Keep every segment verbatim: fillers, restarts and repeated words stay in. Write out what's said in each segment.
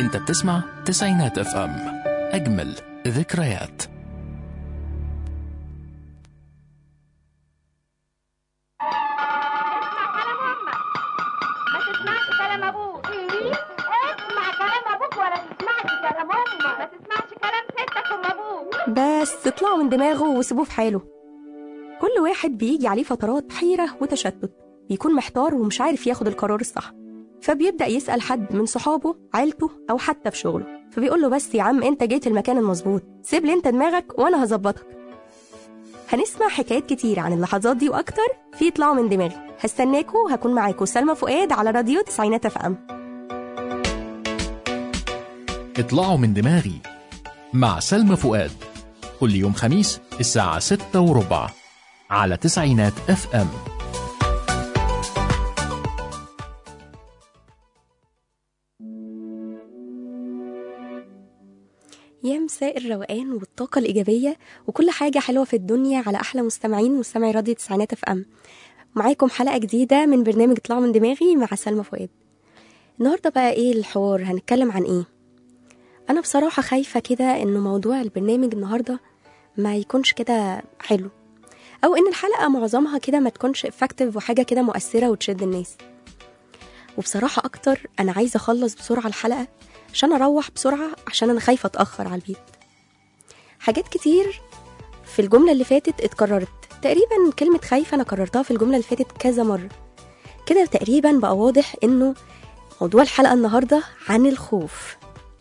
انت بتسمع تسعينات اف ام، اجمل ذكريات. بس اطلعوا من دماغه وسيبوه في حاله. كل واحد بيجي عليه فترات حيرة وتشتت، بيكون محتار ومش عارف ياخد القرار الصح، فبيبدأ يسأل حد من صحابه، عيلته أو حتى في شغله، فبيقول له بس يا عم انت جيت المكان المظبوط، سيب لي انت دماغك وانا هظبطك. هنسمع حكايات كتير عن اللحظات دي واكتر في اطلعوا من دماغي. هستناكوا، هكون معاكوا سلمى فؤاد على راديو تسعينات اف ام. اطلعوا من دماغي مع سلمى فؤاد، كل يوم خميس الساعة ستة وربع على تسعينات اف ام. يا مساء الروقان والطاقة الإيجابية وكل حاجة حلوة في الدنيا على أحلى مستمعين مستمعي راديو تسعينات اف ام. معاكم حلقة جديدة من برنامج اطلعوا من دماغي مع سلمى فؤاد. النهاردة بقى ايه الحوار؟ هنتكلم عن ايه؟ أنا بصراحة خايفة كده إنه موضوع البرنامج النهاردة ما يكونش كده حلو، أو إن الحلقة معظمها كده ما تكونش effective وحاجة كده مؤثرة وتشد الناس. وبصراحة أكتر أنا عايزة أخلص بسرعة الحلقة عشان أروح بسرعة، عشان أنا خايفة أتأخر على البيت. حاجات كتير في الجملة اللي فاتت اتكررت تقريبا، كلمة خايفة أنا كررتها في الجملة اللي فاتت كذا مرة كده، تقريبا بقى واضح إنه موضوع الحلقة النهاردة عن الخوف.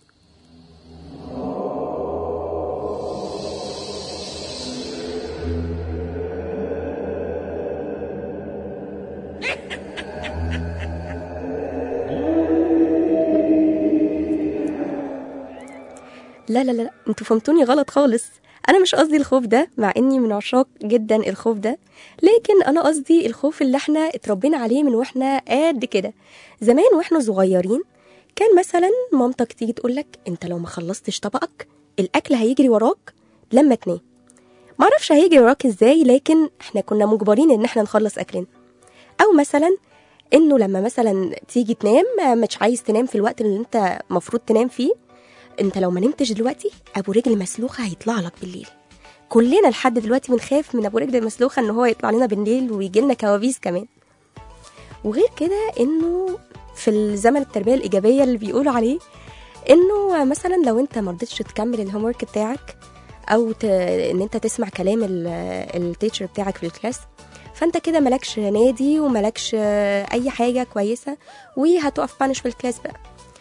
لا لا لا انتوا فهمتوني غلط خالص. انا مش قصدي الخوف ده، مع اني من عشاق جدا الخوف ده، لكن انا قصدي الخوف اللي احنا اتربينا عليه من واحنا قد كده. زمان واحنا صغيرين كان مثلا مامتك تيجي تقولك انت لو ما خلصتش طبقك الاكل هيجري وراك لما تنام. معرفش هيجري وراك ازاي، لكن احنا كنا مجبرين ان احنا نخلص اكلنا. او مثلا انه لما مثلا تيجي تنام مش عايز تنام في الوقت اللي انت مفروض تنام فيه، انت لو ما نمتش دلوقتي ابو رجل مسلوخه هيطلع لك بالليل. كلنا لحد دلوقتي بنخاف من ابو رجل مسلوخه ان هو يطلع لنا بالليل ويجي لنا كوابيس كمان. وغير كده انه في الزمن التربيه الايجابيه اللي بيقولوا عليه انه مثلا لو انت ما رضيتش تكمل الهوم ورك بتاعك او ت... ان انت تسمع كلام التيتشر بتاعك في الكلاس، فانت كده ملكش نادي وملكش اي حاجه كويسه وهتقف بانش في الكلاس بقى.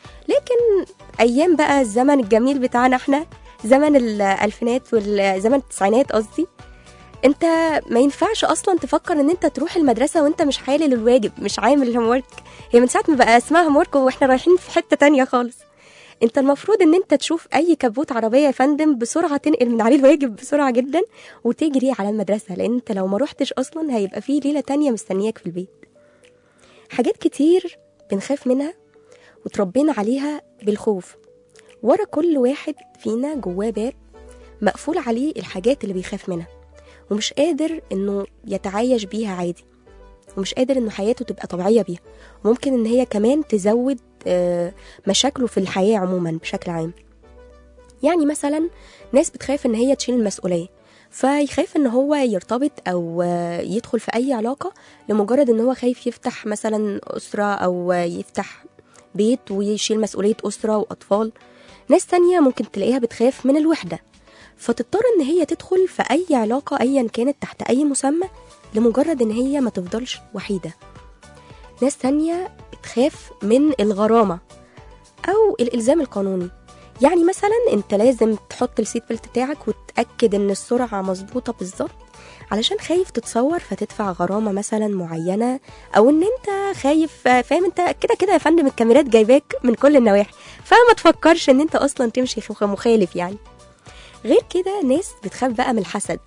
لكن ايام بقى الزمن الجميل بتاعنا احنا، زمن الالفينات والزمن التسعينات قصدي، انت ما ينفعش اصلا تفكر ان انت تروح المدرسه وانت مش حالل الواجب، مش عامل الهوم ورك. هي من ساعه ما بقى اسمها هوم ورك واحنا رايحين في حته تانية خالص. انت المفروض ان انت تشوف اي كبوت عربيه يا فندم بسرعه تنقل من عليه الواجب بسرعه جدا وتجري على المدرسه، لان انت لو ما روحتش اصلا هيبقى فيه ليله تانية مستنياك في البيت. حاجات كتير بنخاف منها وتربينا عليها بالخوف. ورا كل واحد فينا جواه باب مقفول عليه الحاجات اللي بيخاف منها، ومش قادر انه يتعايش بيها عادي، ومش قادر انه حياته تبقى طبيعية بيها، وممكن ان هي كمان تزود مشاكله في الحياة عموما بشكل عام. يعني مثلا ناس بتخاف ان هي تشيل المسؤولية، فيخاف ان هو يرتبط او يدخل في اي علاقة لمجرد ان هو خايف يفتح مثلا أسرة او يفتح بيت ويشيل مسؤولية أسرة وأطفال. ناس تانية ممكن تلاقيها بتخاف من الوحدة، فتضطر ان هي تدخل في اي علاقة ايا كانت تحت اي مسمى لمجرد ان هي ما تفضلش وحيدة. ناس تانية بتخاف من الغرامة او الالزام القانوني، يعني مثلا انت لازم تحط السيت بيلت بتاعك وتأكد ان السرعة مظبوطة بالظبط علشان خايف تتصور فتدفع غرامة مثلا معينة، او ان انت خايف فاهم انت كده كده يا فندم الكاميرات جايباك من كل النواحي، فما تفكرش ان انت اصلا تمشي مخالف يعني. غير كده ناس بتخاف بقى من الحسد.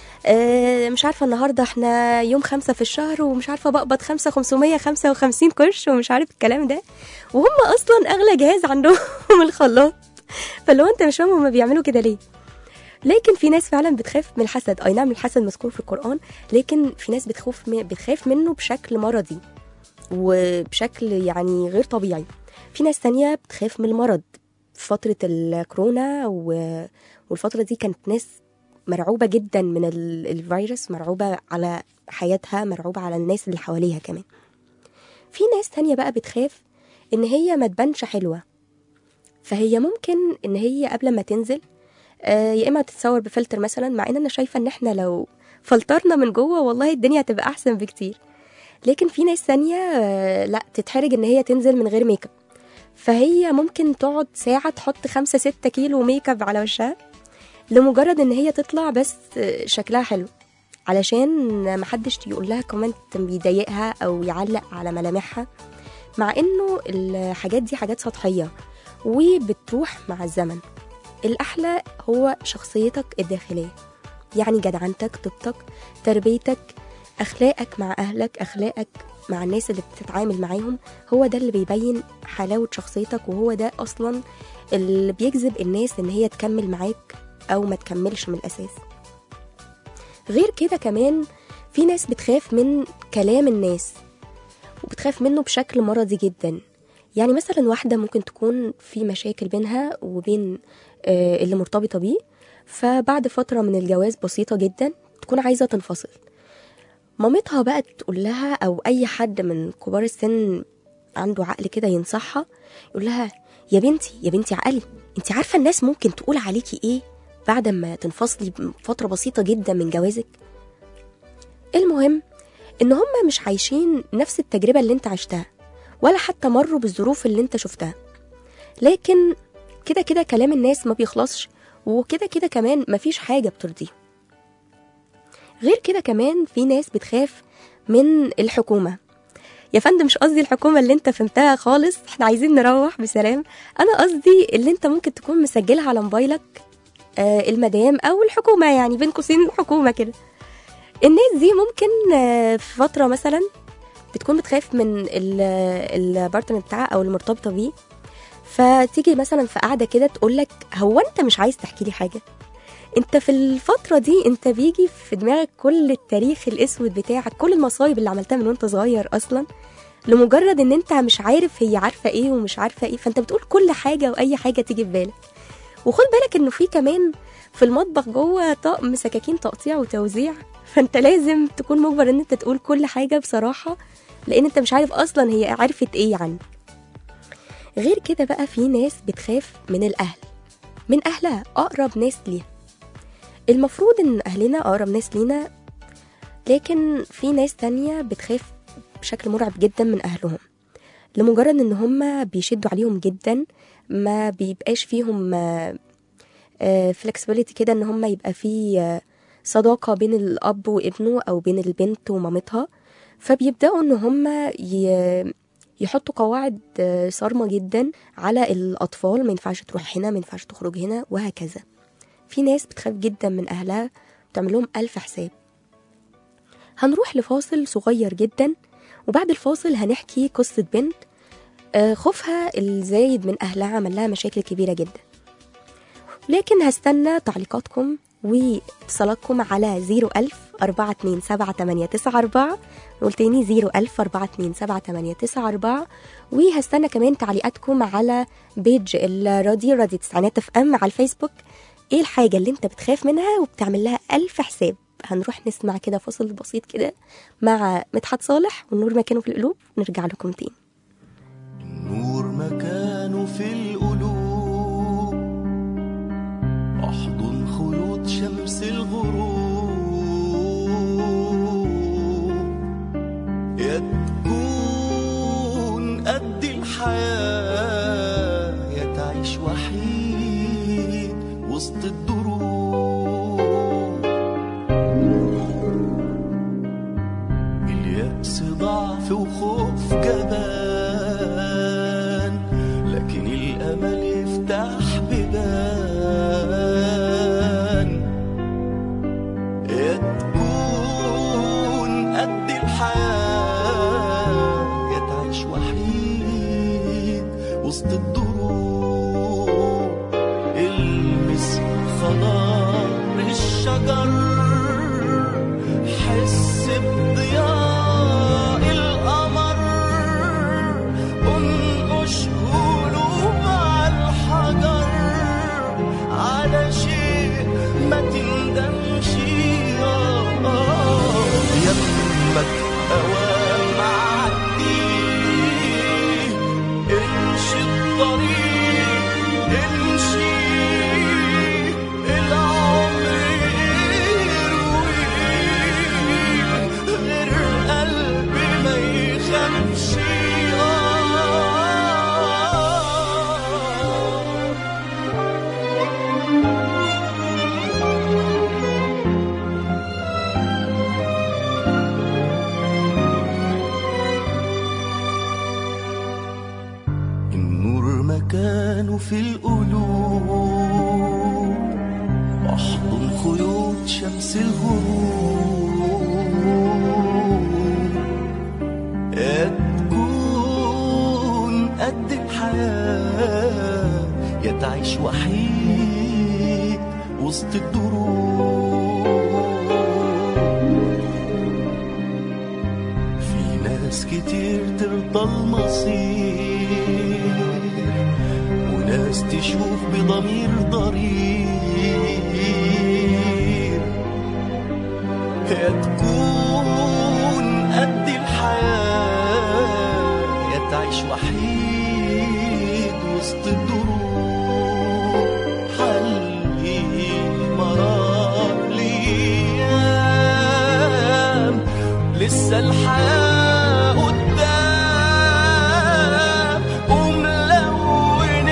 اه مش عارفة النهاردة احنا يوم خمسة في الشهر ومش عارفة بقبض خمسة خمسمية خمسة وخمسين قرش ومش عارف الكلام ده، وهم اصلا اغلى جهاز عندهم الخلاط. فلو انت مش فاهم هما بيعملوا كده ليه. لكن في ناس فعلا بتخاف من الحسد. اي نعم الحسد مذكور في القرآن، لكن في ناس بتخوف بتخاف منه بشكل مرضي وبشكل يعني غير طبيعي. في ناس تانية بتخاف من المرض في فترة الكورونا، والفترة دي كانت ناس مرعوبة جدا من الفيروس، مرعوبة على حياتها، مرعوبة على الناس اللي حواليها كمان. في ناس تانية بقى بتخاف ان هي ما تبانش حلوة، فهي ممكن ان هي قبل ما تنزل آه يا اما تتصور بفلتر مثلا، مع ان انا شايفة ان احنا لو فلترنا من جوه والله الدنيا هتبقى احسن بكتير. لكن في ناس تانية آه لا تتحرج ان هي تنزل من غير ميك اب، فهي ممكن تقعد ساعة تحط خمسة ستة كيلو ميك اب على وشها لمجرد ان هي تطلع بس شكلها حلو، علشان محدش يقول لها كومنت بيضايقها او يعلق على ملامحها، مع انه الحاجات دي حاجات سطحية وبتروح مع الزمن. الاحلى هو شخصيتك الداخلية، يعني جدعنتك، طيبتك، تربيتك، اخلاقك مع اهلك، اخلاقك مع الناس اللي بتتعامل معاهم، هو ده اللي بيبين حلاوة شخصيتك، وهو ده اصلا اللي بيجذب الناس ان هي تكمل معاك او ما تكملش من الاساس. غير كده كمان في ناس بتخاف من كلام الناس وبتخاف منه بشكل مرضي جدا. يعني مثلا واحدة ممكن تكون في مشاكل بينها وبين اللي مرتبطة بيه، فبعد فترة من الجواز بسيطة جدا تكون عايزة تنفصل، مامتها بقى تقول لها او اي حد من كبار السن عنده عقل كده ينصحها، يقول لها يا بنتي يا بنتي عقلي، انت عارفة الناس ممكن تقول عليكي ايه بعد ما تنفصلي بفترة بسيطة جدا من جوازك. المهم ان هم مش عايشين نفس التجربة اللي انت عشتها، ولا حتى مروا بالظروف اللي انت شفتها، لكن كده كده كلام الناس ما بيخلصش، وكده كده كمان مفيش حاجة بترضيه. غير كده كمان في ناس بتخاف من الحكومة. يا فندم مش قصدي الحكومة اللي انت فهمتها خالص، احنا عايزين نروح بسلام. انا قصدي اللي انت ممكن تكون مسجلها على موبايلك آه المدام او الحكومة، يعني بين قوسين الحكومة كده. الناس دي ممكن آه في فترة مثلا بتكون بتخاف من البارتنر بتاعها او المرتبطة بيه، فتيجي مثلا في قاعدة كده تقولك هو انت مش عايز تحكي لي حاجة؟ انت في الفترة دي انت بيجي في دماغك كل التاريخ الاسود بتاعك، كل المصايب اللي عملتها من وانت صغير اصلا، لمجرد ان انت مش عارف هي عارفة ايه ومش عارفة ايه، فانت بتقول كل حاجة واي حاجة تيجي في بالك. وخد بالك انه في كمان في المطبخ جوه طقم سكاكين تقطيع وتوزيع، فانت لازم تكون مجبر ان انت تقول كل حاجة بصراحة، لان انت مش عارف اصلا هي عرفت ايه عنك. غير كده بقى في ناس بتخاف من الاهل، من اهلها، اقرب ناس ليها. المفروض ان اهلنا اقرب ناس لينا، لكن في ناس تانية بتخاف بشكل مرعب جدا من اهلهم، لمجرد ان هم بيشدوا عليهم جدا، ما بيبقاش فيهم فلكسبيليتي كده ان هم يبقى في صداقة بين الاب وابنه او بين البنت ومامتها، فبيبدأوا ان هم يحطوا قواعد صارمة جدا على الاطفال، ما ينفعش تروح هنا، ما ينفعش تخرج هنا، وهكذا. في ناس بتخاف جدا من أهلها، بتعمل لهم ألف حساب. هنروح لفاصل صغير جدا، وبعد الفاصل هنحكي قصة بنت خوفها الزايد من أهلها عمل لها مشاكل كبيرة جدا. لكن هستنى تعليقاتكم واتصالاتكم على زيرو ألف أربعة اتنين سبعة تمانية تسعة أربعة، قلتيني زيرو ألف أربعة اتنين سبعة تمانية تسعة أربعة، وهستنى كمان تعليقاتكم على بيج الراديو راديو تسعينات اف ام على الفيسبوك. ايه الحاجة اللي انت بتخاف منها وبتعمل لها ألف حساب؟ هنروح نسمع كده فصل بسيط كده مع مدحت صالح والنور مكانه في القلوب، نرجع لكم تاني. النور مكانه في القلوب، احضن خيوط شمس الغروب، يا تكون قد الحياة يا تعيش وحيد وسط الدروب. اليأس ضعف وخوف جبان، لكن الأمل يفتح بيبان. يا تكون قد الحياة يا تعيش وحيد وسط الدروب. المس خضار الشجر، حس بضياء القمر، انقش قلوب على الحجر. مكانه في القلوب، واحضن خيوط شمس الغروب. يا تكون قد الحياة، يا تعيش وحيد وسط الدروب. في ناس كتير ترضى المصير، وناس تشوف بضمير ضرير. يا تكون قد الحياة، يا تعيش وحيد وسط الدروب. حلي مرار ليام، لسه الحياة قدام، وملون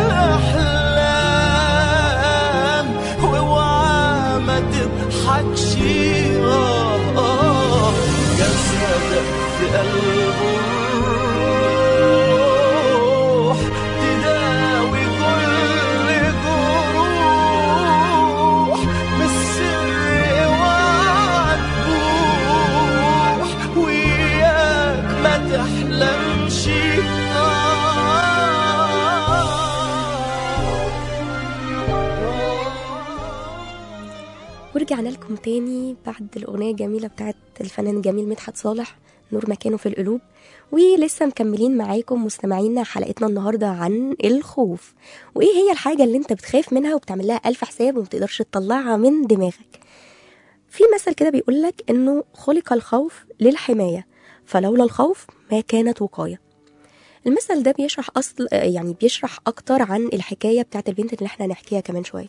الأحلام. واوعى ما تضحكش، آه آه جسدك في قلبه الروح، تداوي كل جروح. بالسر اوعى تبوح، وياك ما تحلمش. ورجعنا لكم تاني بعد الأغنية الجميلة بتاعت الفنان الجميل مدحت صالح، نور مكانه في القلوب. ولسه مكملين معاكم مستمعينا حلقتنا النهاردة عن الخوف، وإيه هي الحاجة اللي انت بتخاف منها وبتعمل لها ألف حساب ومتقدرش تطلعها من دماغك. في مثل كده بيقولك إنه خلق الخوف للحماية، فلولا الخوف ما كانت وقاية. المثل ده بيشرح أصل يعني بيشرح أكتر عن الحكاية بتاعت البنت اللي احنا هنحكيها كمان شوية.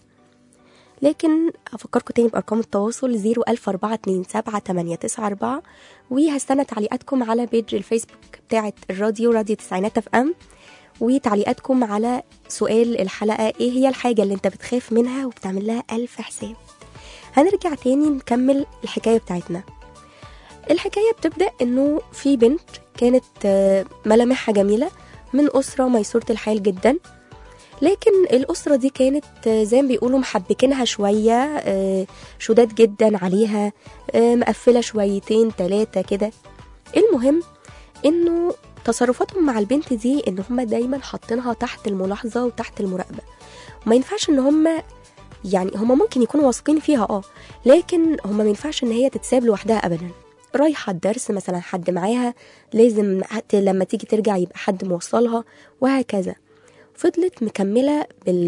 لكن أفكركم تاني بأرقام التواصل زيرو ألف أربعة اتنين سبعة تمانية تسعة أربعة، وهستنى تعليقاتكم على بيج الفيسبوك بتاعت الراديو راديو تسعينات اف ام، وتعليقاتكم على سؤال الحلقة ايه هي الحاجة اللي انت بتخاف منها وبتعمل لها ألف حساب. هنرجع تاني نكمل الحكاية بتاعتنا. الحكاية بتبدأ انه في بنت كانت ملامحها جميلة من أسرة ميسورة الحال جدا، لكن الأسرة دي كانت زي ما بيقولوا محبكينها شوية، شداد جدا عليها، مقفلة شويتين تلاتة كده. المهم انه تصرفاتهم مع البنت دي ان هم دايما حاطينها تحت الملاحظة وتحت المراقبة، وما ينفعش ان هم يعني هم ممكن يكونوا واثقين فيها اه لكن هم ما ينفعش ان هي تتساب لوحدها ابدا. رايحة الدرس مثلا حد معاها، لازم لما تيجي ترجع يبقى حد موصلها، وهكذا. فضلت مكملة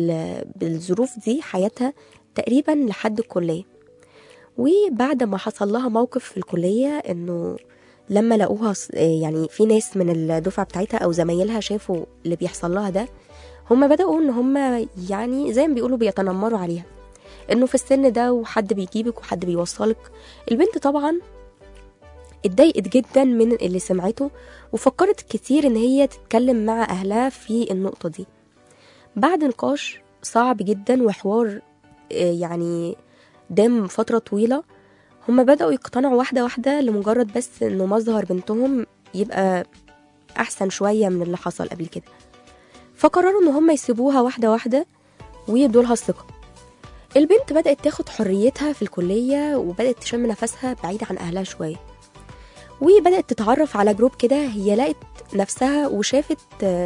بالظروف دي حياتها تقريبا لحد الكلية. وبعد ما حصل لها موقف في الكلية انه لما لقوها يعني في ناس من الدفعة بتاعتها او زمايلها شافوا اللي بيحصل لها ده، هم بدأوا ان هم يعني زي ما بيقولوا بيتنمروا عليها، انه في السن ده وحد بيجيبك وحد بيوصلك. البنت طبعا اتضايقت جدا من اللي سمعته، وفكرت كتير ان هي تتكلم مع اهلها في النقطة دي. بعد نقاش صعب جدا وحوار يعني دام فترة طويلة، هم بدأوا يقتنعوا واحدة واحدة لمجرد بس انه مظهر بنتهم يبقى احسن شوية من اللي حصل قبل كده. فقرروا ان هم يسيبوها واحدة واحدة ويدولها الثقة. البنت بدأت تاخد حريتها في الكلية، وبدأت تشم نفسها بعيد عن اهلها شوية، وبدأت تتعرف على جروب كده. هي لقت نفسها وشافت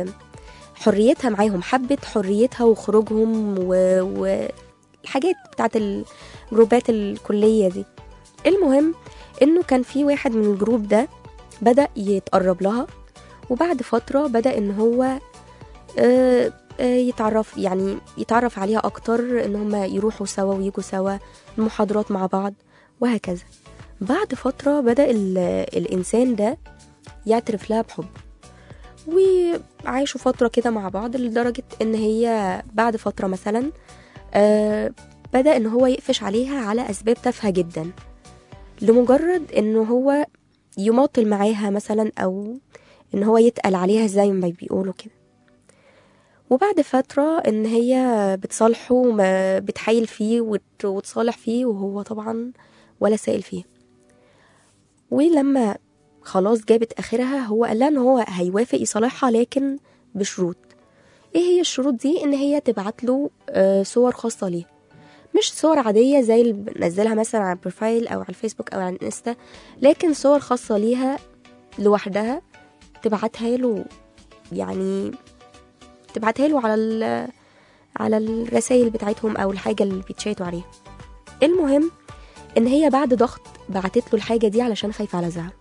حريتها معاهم، حبت حريتها وخروجهم والحاجات بتاعت الجروبات الكلية دي. المهم انه كان في واحد من الجروب ده بدأ يتقرب لها، وبعد فترة بدأ ان هو يتعرف يعني يتعرف عليها اكتر، ان هم يروحوا سوا ويجوا سوا المحاضرات مع بعض وهكذا. بعد فترة بدأ الإنسان ده يعترف لها بحب، وعايشوا فترة كده مع بعض لدرجة إن هي بعد فترة مثلا آه بدأ إن هو يقفش عليها على أسباب تافهة جدا، لمجرد إنه هو يماطل معاها مثلا، أو إن هو يتقل عليها زي ما بيقولوا كده. وبعد فترة إن هي بتصالحه وما بتحايل فيه وتصالح فيه، وهو طبعا ولا سائل فيه. ولما خلاص جابت آخرها، هو قال لها إن هو هيوافق يصالحها لكن بشروط. ايه هي الشروط دي؟ ان هي تبعت له آه صور خاصة ليه، مش صور عادية زي اللي بنزلها مثلا على البروفايل او على الفيسبوك او على الانستا، لكن صور خاصة ليها لوحدها تبعتها له، يعني تبعتها له على على الرسائل بتاعتهم او الحاجة اللي بيتشاتوا عليها. المهم ان هي بعد ضغط بعتت له الحاجة دي علشان خايفة على زعل.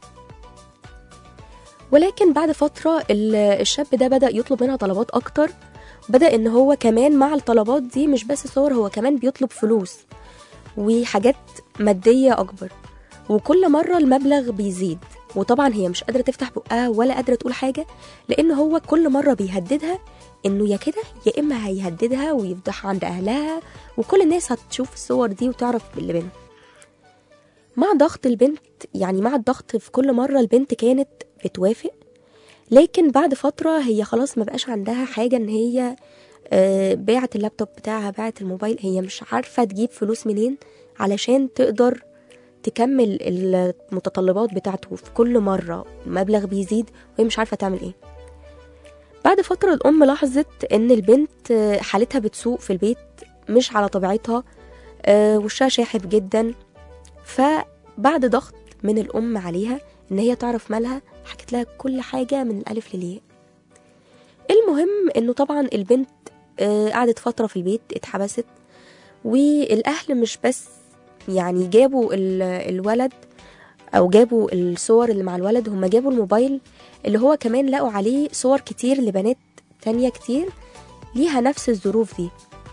ولكن بعد فترة الشاب ده بدأ يطلب منها طلبات اكتر، بدأ ان هو كمان مع الطلبات دي مش بس صور، هو كمان بيطلب فلوس وحاجات مادية اكبر، وكل مرة المبلغ بيزيد. وطبعا هي مش قادرة تفتح بقها ولا قادرة تقول حاجة، لان هو كل مرة بيهددها انه يا كده يا اما هيهددها ويفضحها عند اهلها، وكل الناس هتشوف الصور دي وتعرف اللي بينهم. مع ضغط البنت، يعني مع الضغط في كل مرة البنت كانت بتوافق، لكن بعد فترة هي خلاص ما بقاش عندها حاجة ان هي باعت اللابتوب بتاعها، باعت الموبايل، هي مش عارفة تجيب فلوس منين علشان تقدر تكمل المتطلبات بتاعته. في كل مرة المبلغ بيزيد وهي مش عارفة تعمل ايه. بعد فترة الأم لاحظت ان البنت حالتها بتسوء في البيت، مش على طبيعتها، وشها شاحب جدا. فبعد ضغط من الأم عليها ان هي تعرف مالها، حكت لها كل حاجة من الألف للياء. المهم انه طبعا البنت قعدت فترة في البيت، اتحبست، والأهل مش بس يعني جابوا الولد او جابوا الصور اللي مع الولد، هم جابوا الموبايل اللي هو كمان لقوا عليه صور كتير لبنات تانية كتير ليها نفس الظروف دي.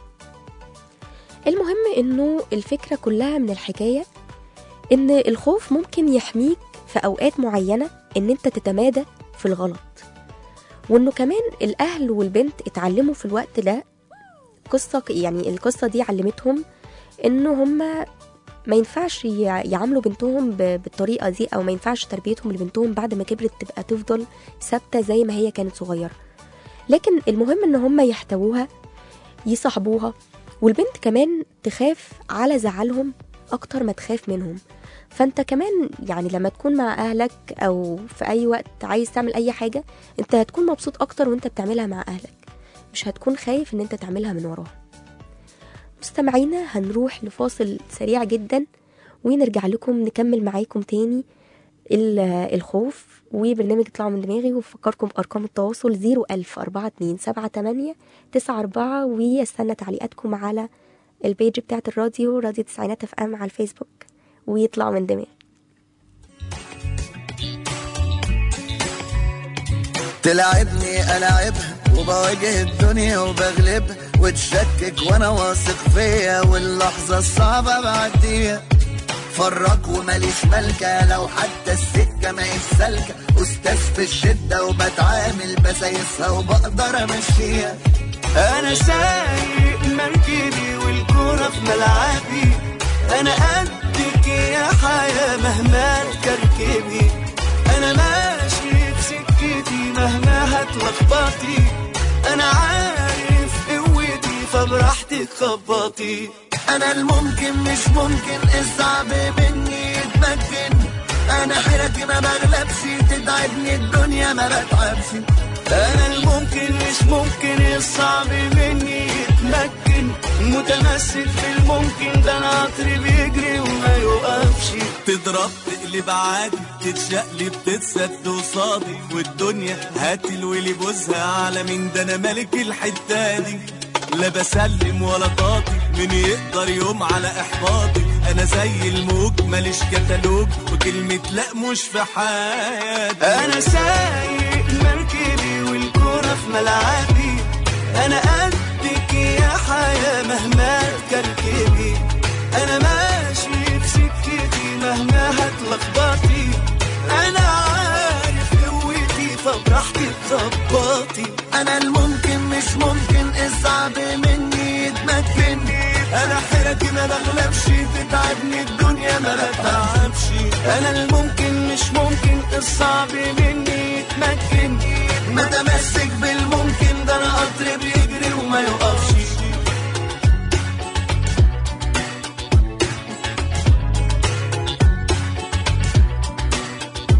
المهم انه الفكرة كلها من الحكاية ان الخوف ممكن يحميك في اوقات معينة ان انت تتمادى في الغلط، وانه كمان الاهل والبنت اتعلموا في الوقت ده قصة، يعني القصة دي علمتهم انه هم ما ينفعش يعاملوا بنتهم بالطريقة دي، او ما ينفعش تربيتهم لبنتهم بعد ما كبرت تبقى تفضل ثابتة زي ما هي كانت صغيرة. لكن المهم ان هم يحتووها، يصاحبوها، والبنت كمان تخاف على زعلهم اكتر ما تخاف منهم. فانت كمان يعني لما تكون مع اهلك او في اي وقت عايز تعمل اي حاجة، انت هتكون مبسوط اكتر وانت بتعملها مع اهلك، مش هتكون خايف ان انت تعملها من وراهم. مستمعينا هنروح لفاصل سريع جدا ونرجع لكم نكمل معاكم تاني الخوف وبرنامج اطلعوا من دماغي. وفكركم بأرقام التواصل زيرو ألف أربعة اتنين سبعة تمانية تسعة أربعة، ويستنى تعليقاتكم على البيج بتاعت الراديو راديو تسعينات اف ام على الفيسبوك، ويطلعوا من دماغي. تلعبني ألعبها وبواجه الدنيا وبغلبها، وتشكك وانا واثق فيا واللحظة الصعبة بعديها. فرق وماليش ملكة لو حتى السكة ما سالكة، أستاذ في الشدة وبتعامل بسايسها وبقدر أمشيها. أنا سايق مركبي والكورة في ملعبي، أنا قدك يا حياة مهما تكركبي، أنا ماشي بسكتي مهما هتلخبطي، أنا عارف قوتي فبراحتك خبطي. أنا الممكن مش ممكن الصعب مني يتمكن، أنا حيرتي ما بغلبش تتعبني الدنيا ما بتعبش. أنا الممكن مش ممكن الصعب مني يتمكن، متمسك في الممكن ده أنا عطري بيجري وما يوقفش. تضرب تقلب عادي تتشقلب تتسد وصادي، والدنيا هاتلولي بوزها على مين ده أنا ملك الحتة دي. لا بسلم ولا طاطي من يقدر يوم على إحباطي، أنا زي الموج ماليش كتالوج وكلمة لأ مش في حياتي. أنا سايق مركبي والكورة في ملعبي، أنا قدك يا حياة مهما تكركبي، أنا ماشي بسكتي مهما هتلخبطي، أنا عارف قوتي فبراحتي تظبطي. أنا الممكن مش ممكن الصعب مني يتمكن، أنا حيرتي ما بغلبش تتعبني الدنيا ما بتعبش. أنا الممكن مش ممكن الصعب مني يتمكن، متمسك بالممكن ده أنا قطر بيجري وما يوقفش.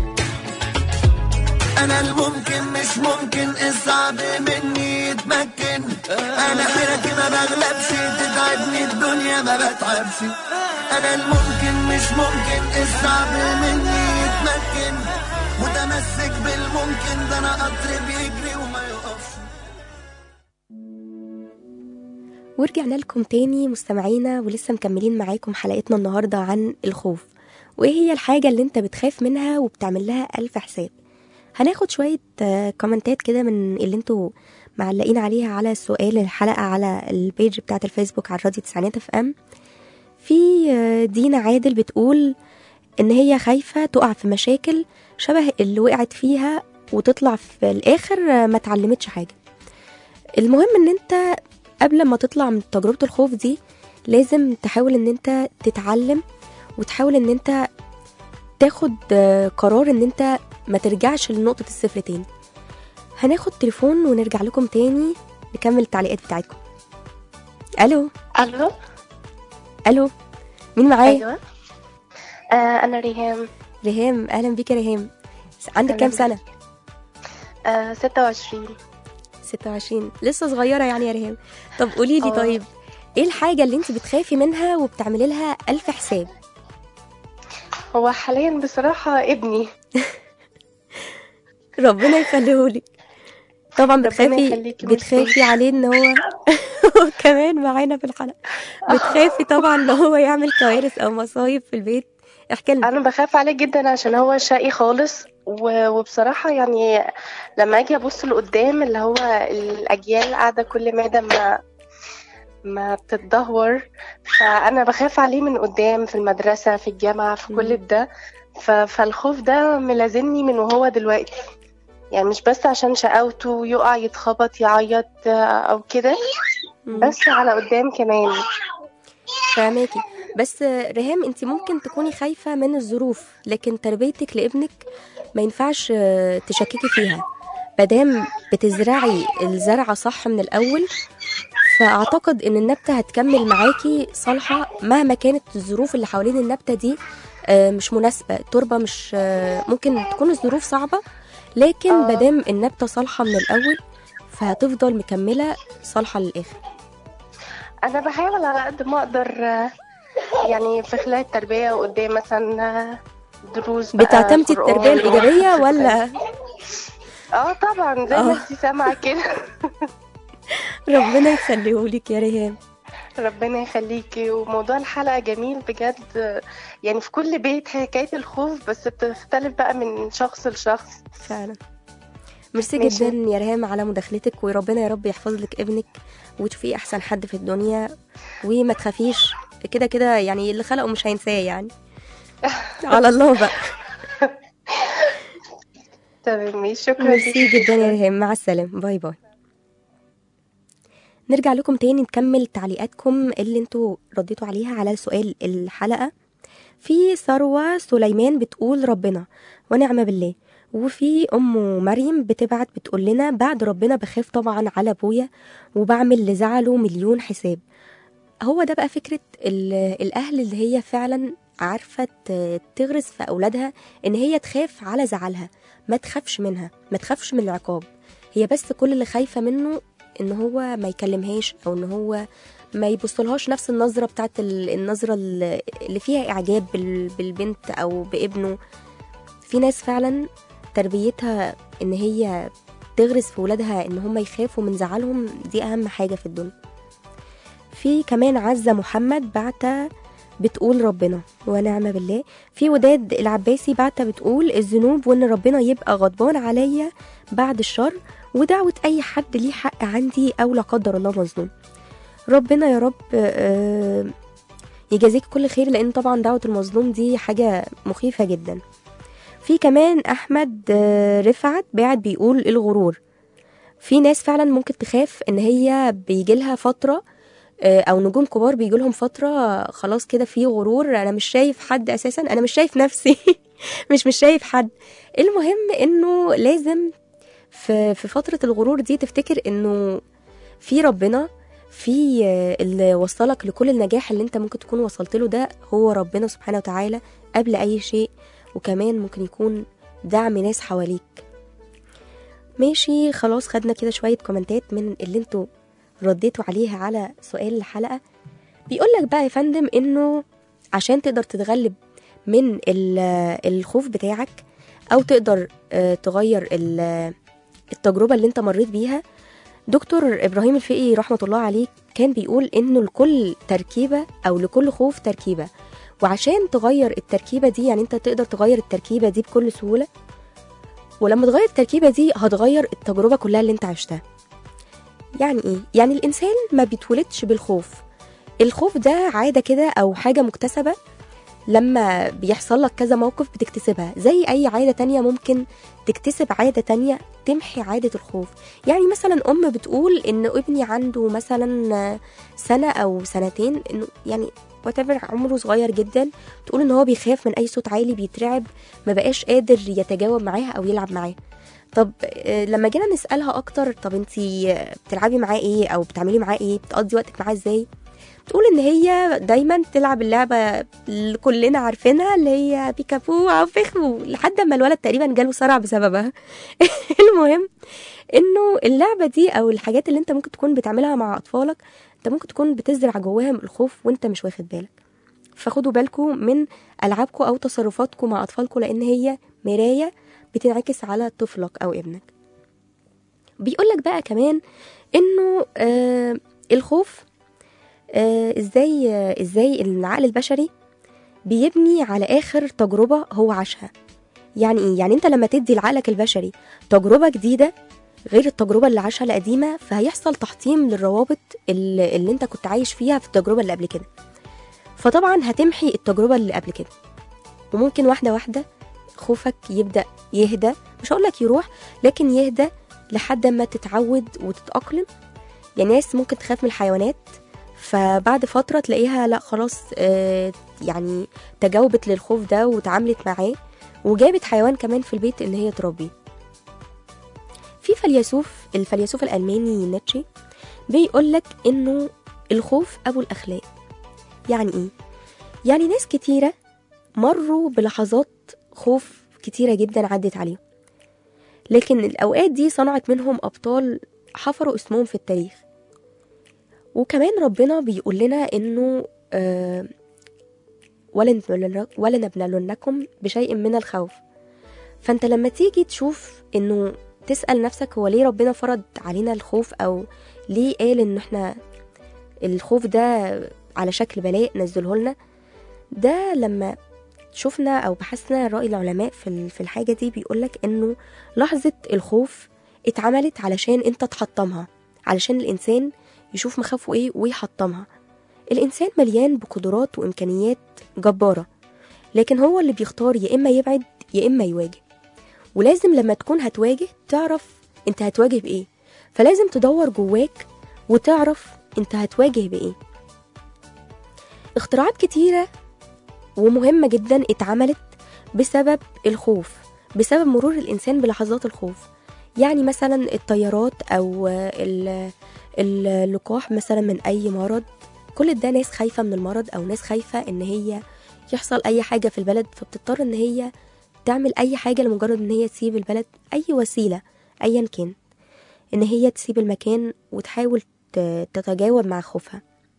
أنا الممكن مش ممكن الصعب مني يتمكن، بتمكن، انا حيرتي ما بغلبش، تتعبني الدنيا ما بتعبش، انا الممكن مش ممكن، الصعب مني يتمكن، متمسك بالممكن، ده انا قطر بيجري وما يقفش. ورجعنا لكم تاني مستمعينا، ولسه مكملين معاكم حلقتنا النهاردة عن الخوف، وايه هي الحاجة اللي انت بتخاف منها وبتعمل لها ألف حساب. هناخد شوية كومنتات كده من اللي انتوا معلقين عليها على السؤال الحلقة على البيج بتاعت الفيسبوك على الراديو تسعينات اف ام. في دينا عادل بتقول ان هي خايفة تقع في مشاكل شبه اللي وقعت فيها وتطلع في الاخر ما تعلمتش حاجة. المهم ان انت قبل ما تطلع من تجربة الخوف دي لازم تحاول ان انت تتعلم، وتحاول ان انت تاخد قرار ان انت ما ترجعش لنقطة الصفر تاني. هناخد تليفون ونرجع لكم تاني نكمل التعليقات بتاعتكم. الو الو الو مين معايا؟ ايوه آه انا ريهام. ريهام، اهلا بيك يا ريهام. عندك كام سنة؟ آه ستة وعشرين. ستة وعشرين، لسه صغيرة يعني يا ريهام. طب قولي لي، أوه. طيب ايه الحاجة اللي انت بتخافي منها وبتعملي لها ألف حساب؟ هو حاليا بصراحة ابني. ربنا يخليهولك. طبعا بتخافي يخليكي، بتخافي ميرسي. عليه ان هو كمان معانا في الحلقة. بتخافي طبعا ان هو يعمل كوارث او مصايب في البيت. احكي لنا. انا بخاف عليه جدا عشان هو شقي خالص، و- وبصراحة يعني لما اجي ابص لقدام اللي هو الاجيال قاعدة كل مادة ما ما بتتدهور، فانا بخاف عليه من قدام في المدرسة في الجامعة في كل ده. ف- فالخوف ده ملازمني من وهو دلوقتي، يعني مش بس عشان شقاوته يقع يتخبط يعيط او كده، بس على قدام كمان. فهماكي. بس ريهام، انت ممكن تكوني خايفة من الظروف، لكن تربيتك لابنك ما ينفعش تشككي فيها. مادام بتزرعي الزرعة صح من الأول، فأعتقد إن النبتة هتكمل معاكي صالحة مهما كانت الظروف اللي حوالين النبتة دي مش مناسبة. التربة مش ممكن تكون الظروف صعبة، لكن آه. مادام النبتة صالحة من الأول فهتفضل مكملة صالحة للآخر. انا بحاول على قد ما اقدر، يعني في خلال التربيه وقدام مثلا دروس بقى بتعتمدي قرآن التربية الإيجابية ولا؟ اه طبعا زي آه. ما انتي سامعه كده. ربنا يخليهولك يا ريهام. ربنا يخليكي. وموضوع الحلقه جميل بجد، يعني في كل بيت حكايه الخوف، بس بتختلف بقى من شخص لشخص. فعلا. ميرسي ماشي. جدا يا ريهام على مداخلتك، وربنا يا رب يحفظ لك ابنك وتشوفيه احسن حد في الدنيا، وما تخافيش، كده كده يعني اللي خلقه مش هينساه يعني. على الله بقى. تمام، شكرا ميرسي جدا يا ريهام، مع السلامه، باي باي. نرجع لكم تاني نكمل تعليقاتكم اللي انتوا رديتوا عليها على سؤال الحلقه. في ثروه سليمان بتقول ربنا ونعم بالله. وفي ام مريم بتبعت بتقول لنا بعد ربنا بخاف طبعا على ابويا وبعمل لزعله مليون حساب. هو ده بقى فكرة الاهل اللي هي فعلا عارفة تغرس في اولادها ان هي تخاف على زعلها، ما تخافش منها، ما تخافش من العقاب. هي بس كل اللي خايفة منه ان هو ما يكلمهاش، او ان هو ما يبصلهاش نفس النظرة بتاعت النظرة اللي فيها اعجاب بالبنت او بابنه. في ناس فعلا تربيتها ان هي تغرس في ولادها ان هم يخافوا من زعلهم، دي اهم حاجة في الدنيا. في كمان عزة محمد بعتة بتقول ربنا ونعم بالله. في وداد العباسي بعتة بتقول الذنوب، وان ربنا يبقى غضبان عليا بعد الشر، ودعوة اي حد ليه حق عندي او لا قدر الله مظلوم. ربنا يا رب يجازيك كل خير، لان طبعا دعوة المظلوم دي حاجة مخيفة جدا. في كمان احمد رفعت بعد بيقول الغرور. في ناس فعلا ممكن تخاف ان هي بيجيلها فترة، او نجوم كبار بيجيلهم فترة خلاص كده في غرور، انا مش شايف حد اساسا، انا مش شايف نفسي مش مش شايف حد. المهم انه لازم في في فترة الغرور دي تفتكر انه في ربنا، في اللي وصلك لكل النجاح اللي انت ممكن تكون وصلت له، ده هو ربنا سبحانه وتعالى قبل اي شيء، وكمان ممكن يكون دعم ناس حواليك. ماشي خلاص، خدنا كده شوية كومنتات من اللي انتوا رديتوا عليها على سؤال الحلقة. بيقولك بقى يا فندم إنه عشان تقدر تتغلب من الخوف بتاعك أو تقدر تغير التجربة اللي انت مريت بيها، دكتور إبراهيم الفقي رحمة الله عليه كان بيقول إنه لكل تركيبة أو لكل خوف تركيبة، وعشان تغير التركيبة دي يعني انت تقدر تغير التركيبة دي بكل سهولة، ولما تغير التركيبة دي هتغير التجربة كلها اللي انت عشتها. يعني ايه؟ يعني الإنسان ما بيتولدش بالخوف، الخوف ده عادة كده أو حاجة مكتسبة، لما بيحصل لك كذا موقف بتكتسبها، زي أي عادة تانية ممكن تكتسب عادة تانية تمحي عادة الخوف. يعني مثلا أم بتقول إن ابني عنده مثلا سنة أو سنتين، إنه يعني whatever عمره صغير جدا، تقول إن هو بيخاف من أي صوت عالي، بيترعب، ما بقاش قادر يتجاوب معاها أو يلعب معاها. طب لما جينا نسألها أكتر، طب انتي بتلعبي معاه إيه أو بتعملي معاه إيه، بتقضي وقتك معاه إزاي، تقول ان هي دايما تلعب اللعبه اللي كلنا عارفينها اللي هي بيكابو او فخمو، لحد ما الولد تقريبا جاله صرع بسببها. المهم انه اللعبه دي او الحاجات اللي انت ممكن تكون بتعملها مع اطفالك، انت ممكن تكون بتزرع جواهم الخوف وانت مش واخد بالك. فخدوا بالكم من العابكم او تصرفاتكم مع اطفالكم، لان هي مرايه بتنعكس على طفلك او ابنك. بيقولك بقى كمان انه آه الخوف آه ازاي آه ازاي العقل البشري بيبني على اخر تجربة هو عاشها. يعني ايه؟ يعني انت لما تدي لعقلك البشري تجربة جديدة غير التجربة اللي عاشها القديمة، فهيحصل تحطيم للروابط اللي, اللي انت كنت عايش فيها في التجربة اللي قبل كده، فطبعا هتمحي التجربة اللي قبل كده، وممكن واحدة واحدة خوفك يبدأ يهدى، مش هقولك يروح لكن يهدى لحد ما تتعود وتتأقلم. يعني ناس ممكن تخاف من الحيوانات، فبعد فترة تلاقيها لا خلاص آه يعني تجاوبت للخوف ده وتعاملت معاه وجابت حيوان كمان في البيت ان هي تربيه. في فيلسوف الفيلسوف الألماني نيتشه بيقولك انه الخوف ابو الاخلاق. يعني ايه؟ يعني ناس كتيرة مروا بلحظات خوف كتيرة جدا عدت عليهم، لكن الأوقات دي صنعت منهم أبطال حفروا اسمهم في التاريخ. وكمان ربنا بيقول لنا إنه آه ولنبلونكم بشيء من الخوف. فأنت لما تيجي تشوف إنه تسأل نفسك هو ليه ربنا فرض علينا الخوف، أو ليه قال إنه إحنا الخوف ده على شكل بلاء نزله لنا، ده لما شفنا أو بحثنا رأي العلماء في في الحاجة دي بيقولك إنه لحظة الخوف اتعملت علشان انت تحطمها، علشان الإنسان يشوف مخافه ايه ويحطمها. الإنسان مليان بقدرات وإمكانيات جبارة، لكن هو اللي بيختار يا إما يبعد يا إما يواجه. ولازم لما تكون هتواجه تعرف انت هتواجه بإيه، فلازم تدور جواك وتعرف انت هتواجه بإيه. اختراعات كتيرة ومهمة جدا اتعملت بسبب الخوف، بسبب مرور الإنسان بلحظات الخوف. يعني مثلا الطيارات أو اللقاح مثلا من أي مرض، كل ده ناس خايفة من المرض أو ناس خايفة إن هي يحصل أي حاجة في البلد، فبتضطر إن هي تعمل أي حاجة لمجرد إن هي تسيب البلد، أي وسيلة أيا كان، إن هي تسيب المكان وتحاول تتجاوب مع خوفها.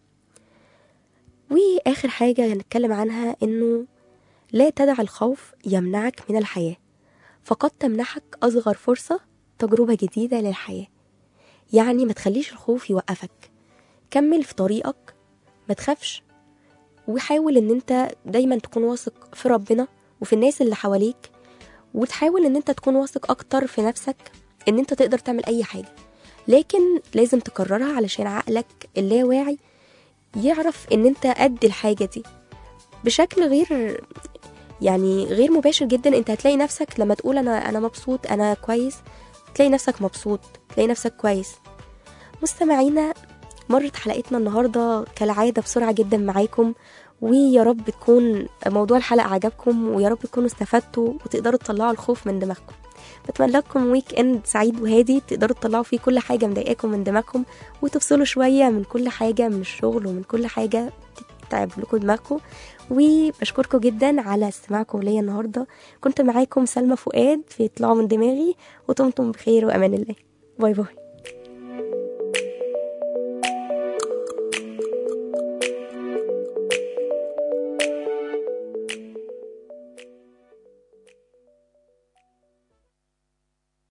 وآخر حاجة هنتكلم عنها إنه لا تدع الخوف يمنعك من الحياة، فقد تمنحك أصغر فرصة تجربة جديدة للحياة. يعني ما تخليش الخوف يوقفك، كمل في طريقك، ما تخافش، وحاول إن انت دايما تكون واثق في ربنا وفي الناس اللي حواليك، وتحاول إن انت تكون واثق أكتر في نفسك إن انت تقدر تعمل أي حاجة، لكن لازم تكررها علشان عقلك اللاواعي يعرف ان انت قد الحاجة دي بشكل غير يعني غير مباشر جدا. انت هتلاقي نفسك لما تقول انا انا مبسوط انا كويس، تلاقي نفسك مبسوط، تلاقي نفسك كويس. مستمعينا، مرت حلقتنا النهاردة كالعادة بسرعة جدا معاكم، ويا رب تكون موضوع الحلقة عجبكم، ويا رب تكونوا استفدتوا وتقدروا تطلعوا الخوف من دماغكم. بتمنى لكم ويك اند سعيد وهادي، تقدروا تطلعوا فيه كل حاجة مضايقاكم من دماغكم، وتفصلوا شوية من كل حاجة، من الشغل ومن كل حاجة تتعب لكم دماغكم. وبشكركم جدا على استماعكم ليا النهاردة. كنت معاكم سلمى فؤاد في اطلعوا من دماغي، وطمتم بخير وأمان الله. باي باي.